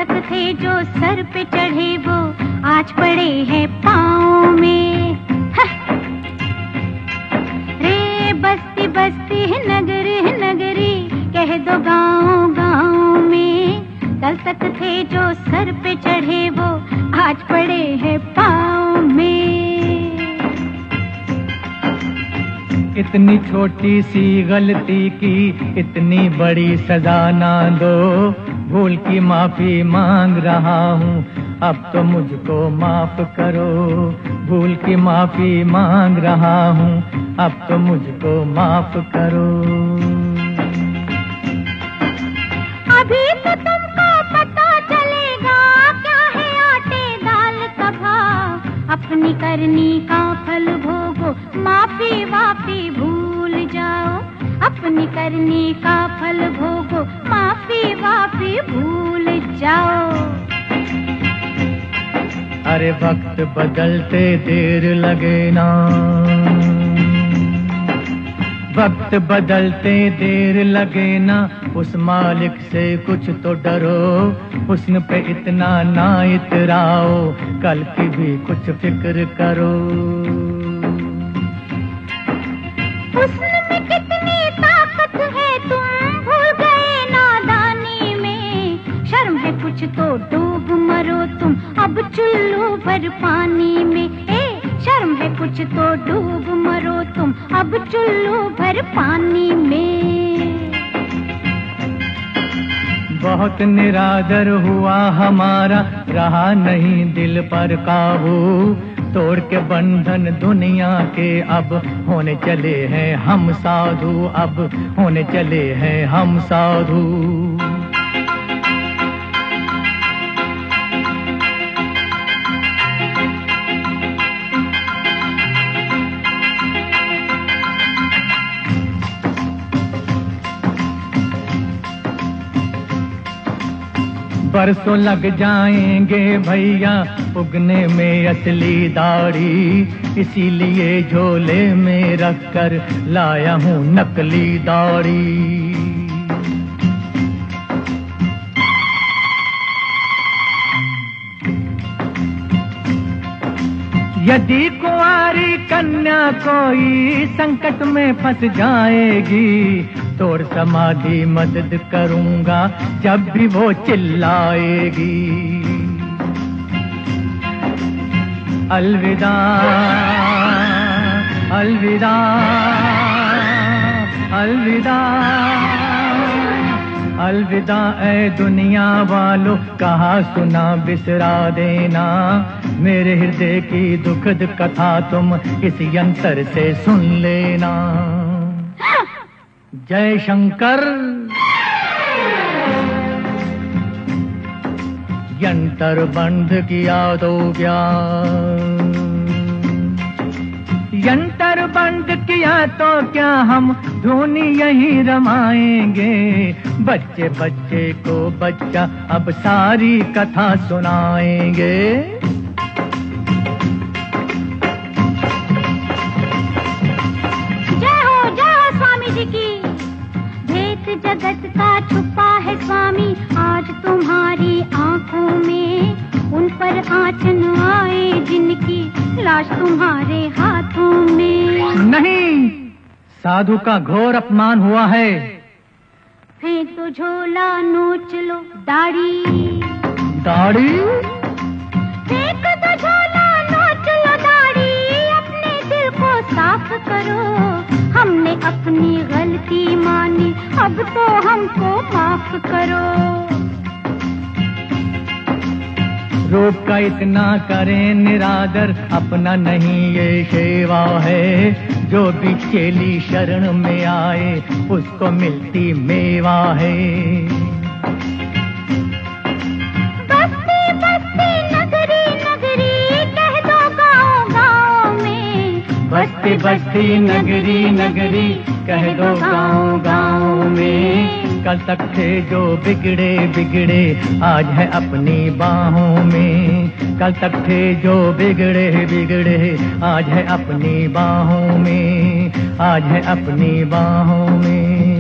तक थे जो सर पे चढ़े वो आज पड़े हैं पाँव में। रे बस्ती बस्ती नगरी नगरी कह दो गाँव गाँव में, कल तक थे जो सर पे चढ़े वो आज पड़े हैं पाँव में। इतनी छोटी सी गलती की इतनी बड़ी सजा ना दो, भूल की माफी मांग रहा हूँ अब तो मुझको माफ करो। भूल की माफी मांग रहा हूँ अब तो मुझको माफ करो। अभी तो तुमको पता चलेगा क्या है आटे दाल का भाव, अपनी करनी का फल भोगो माफी वाफी भूल जाओ। अपनी करनी का फल भोगो माफी वाफी भूल जाओ। अरे वक्त बदलते देर लगे ना, वक्त बदलते देर लगे ना, उस मालिक से कुछ तो डरो। हुस्न पे इतना ना इतराओ, कल की भी कुछ फिक्र करो। हुस्न में कितनी ताकत है तुम भूल गए नादानी में, शर्म है कुछ तो डूब मरो तुम अब चुल्लू भर पानी में। शर्म है कुछ तो डूब मरो तुम अब चुल्लू भर पानी में। बहुत निरादर हुआ हमारा, रहा नहीं दिल पर काबू। तोड़ के बंधन दुनिया के अब होने चले हैं हम साधु, अब होने चले हैं हम साधु। बरसों लग जाएंगे भैया उगने में असली दाढ़ी, इसीलिए झोले में रखकर लाया हूँ नकली दाढ़ी। यदि कुंवारी कन्या कोई संकट में फंस जाएगी, तोड़ समाधि मदद करूंगा जब भी वो चिल्लाएगी। अलविदा अलविदा अलविदा अलविदा ऐ दुनिया वालों, कहा सुना बिसरा देना। मेरे हृदय की दुखद कथा तुम इस यंत्र से सुन लेना। जय शंकर। यंत्र बंद किया तो क्या, यंत्र बंद किया तो क्या, हम धुनी यहीं रमाएंगे। बच्चे बच्चे को बच्चा अब सारी कथा सुनाएंगे। जय हो स्वामी जी की। भेद जगत का छुपा है स्वामी आज तुम्हारी आंखों में, उन पर आंचन आए जिनकी लाश तुम्हारे हाथों में। नहीं, साधु का घोर अपमान हुआ है। फेंक तो झोला नोच लो दाढ़ी, दाढ़ी फेंक तो झोला नोच लो दाढ़ी, अपने दिल को साफ करो। हमने अपनी गलती मानी अब तो हमको माफ करो। रूप का इतना करें निरादर, अपना नहीं ये सेवा है। जो भी चेली शरण में आए उसको मिलती मेवा है। बस्ती बस्ती नगरी नगरी कह दो गाँव गाँव में, बस्ती बस्ती नगरी नगरी कह दो गाँव गाँव में। कल तक थे जो बिगड़े बिगड़े आज है अपनी बाहों में। कल तक थे जो बिगड़े बिगड़े आज है अपनी बाहों में, आज है अपनी बाहों में।